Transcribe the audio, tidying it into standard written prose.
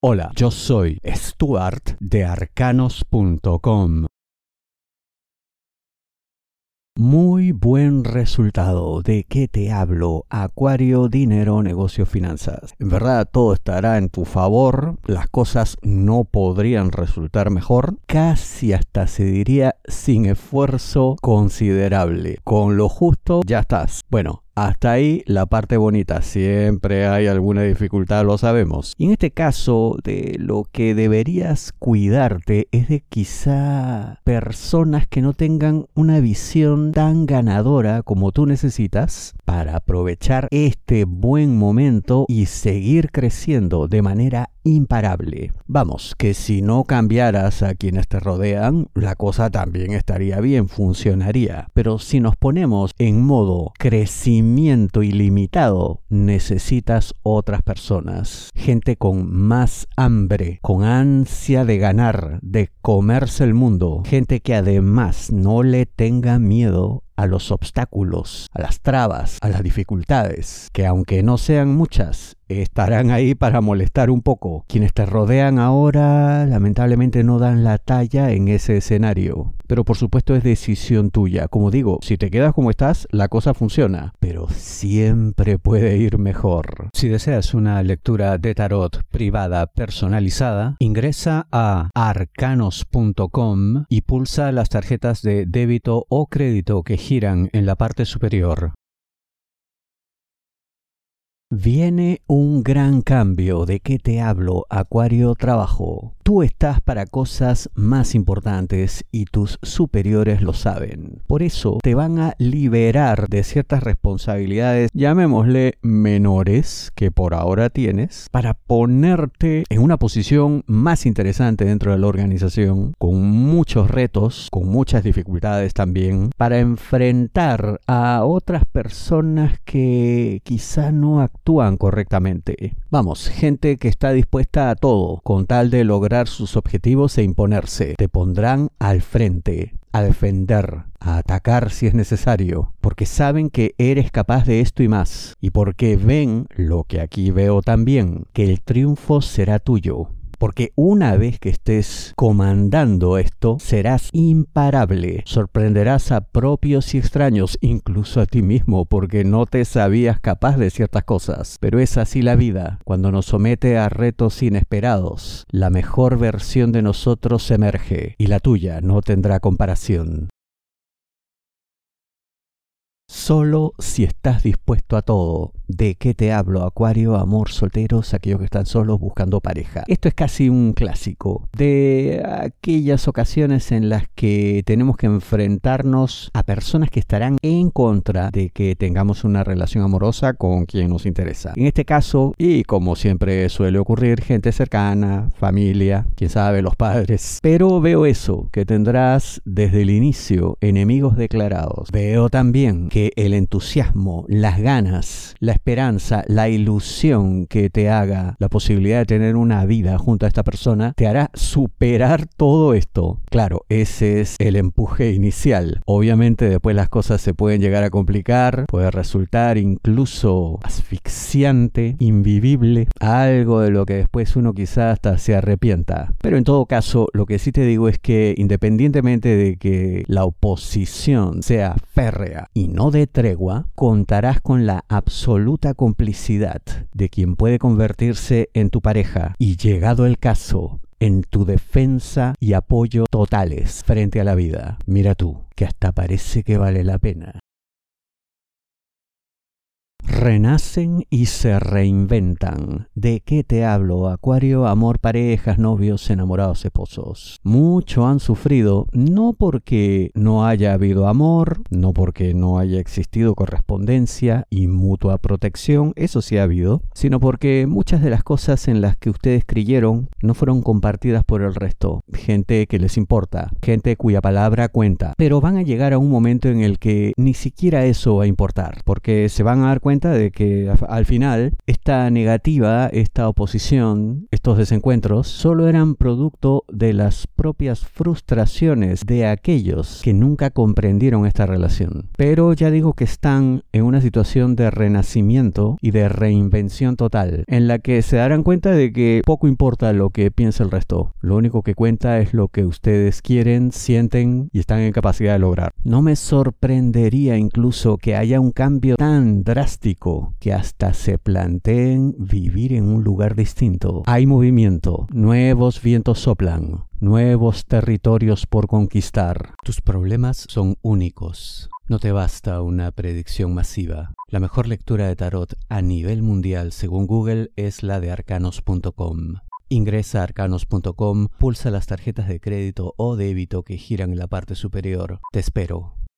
Hola, yo soy Stuart de Arcanos.com. Muy buen resultado. ¿De qué te hablo? Acuario, dinero, negocio, finanzas. En verdad todo estará en tu favor. Las cosas no podrían resultar mejor. Casi hasta se diría sin esfuerzo considerable. Con lo justo ya estás. Bueno, hasta ahí la parte bonita. Siempre hay alguna dificultad, lo sabemos. Y en este caso, de lo que deberías cuidarte es de quizá personas que no tengan una visión tan ganadora como tú necesitas para aprovechar este buen momento y seguir creciendo de manera imparable. Vamos, que si no cambiaras a quienes te rodean, la cosa también estaría bien, funcionaría. Pero si nos ponemos en modo crecimiento ilimitado, necesitas otras personas. Gente con más hambre, con ansia de ganar, de comerse el mundo. Gente que además no le tenga miedo a los obstáculos, a las trabas, a las dificultades, que aunque no sean muchas, estarán ahí para molestar un poco. Quienes te rodean ahora lamentablemente no dan la talla en ese escenario. Pero por supuesto es decisión tuya. Como digo, si te quedas como estás, la cosa funciona. Pero siempre puede ir mejor. Si deseas una lectura de tarot privada personalizada, ingresa a arcanos.com y pulsa las tarjetas de débito o crédito que giran en la parte superior. Viene un gran cambio. ¿De qué te hablo? Acuario, trabajo. Tú estás para cosas más importantes y tus superiores lo saben. Por eso te van a liberar de ciertas responsabilidades, llamémosle menores, que por ahora tienes, para ponerte en una posición más interesante dentro de la organización, con muchos retos, con muchas dificultades también, para enfrentar a otras personas que quizá no actúan correctamente. Vamos, gente que está dispuesta a todo con tal de lograr sus objetivos e imponerse. Te pondrán al frente, a defender, a atacar si es necesario, porque saben que eres capaz de esto y más, y porque ven, lo que aquí veo también, que el triunfo será tuyo. Porque una vez que estés comandando esto, serás imparable. Sorprenderás a propios y extraños, incluso a ti mismo, porque no te sabías capaz de ciertas cosas. Pero es así la vida. Cuando nos somete a retos inesperados, la mejor versión de nosotros emerge, y la tuya no tendrá comparación. Solo si estás dispuesto a todo. ¿De qué te hablo? Acuario, amor, solteros, aquellos que están solos buscando pareja. Esto es casi un clásico de aquellas ocasiones en las que tenemos que enfrentarnos a personas que estarán en contra de que tengamos una relación amorosa con quien nos interesa. En este caso, y como siempre suele ocurrir, gente cercana, familia, quién sabe, los padres. Pero veo eso, que tendrás desde el inicio enemigos declarados. Veo también que el entusiasmo, las ganas, la esperanza, la ilusión que te haga la posibilidad de tener una vida junto a esta persona, te hará superar todo esto. Claro, ese es el empuje inicial. Obviamente después las cosas se pueden llegar a complicar, puede resultar incluso asfixiante, invivible, algo de lo que después uno quizás hasta se arrepienta. Pero en todo caso, lo que sí te digo es que independientemente de que la oposición sea férrea y no de tregua, contarás con la absoluta complicidad de quien puede convertirse en tu pareja y, llegado el caso, en tu defensa y apoyo totales frente a la vida. Mira tú, que hasta parece que vale la pena. Renacen y se reinventan. ¿De qué te hablo? Acuario, amor, parejas, novios, enamorados, esposos. Mucho han sufrido, no porque no haya habido amor, no porque no haya existido correspondencia y mutua protección, eso sí ha habido, sino porque muchas de las cosas en las que ustedes creyeron no fueron compartidas por el resto. Gente que les importa, gente cuya palabra cuenta, pero van a llegar a un momento en el que ni siquiera eso va a importar, porque se van a dar cuenta cuenta de que al final esta negativa, esta oposición, estos desencuentros solo eran producto de las propias frustraciones de aquellos que nunca comprendieron esta relación. Pero ya digo que están en una situación de renacimiento y de reinvención total, en la que se darán cuenta de que poco importa lo que piensa el resto. Lo único que cuenta es lo que ustedes quieren, sienten y están en capacidad de lograr. No me sorprendería incluso que haya un cambio tan drástico que hasta se planteen vivir en un lugar distinto. Hay movimiento, nuevos vientos soplan, nuevos territorios por conquistar. Tus problemas son únicos. No te basta una predicción masiva. La mejor lectura de tarot a nivel mundial, según Google, es la de arcanos.com. Ingresa a arcanos.com, pulsa las tarjetas de crédito o débito que giran en la parte superior. Te espero.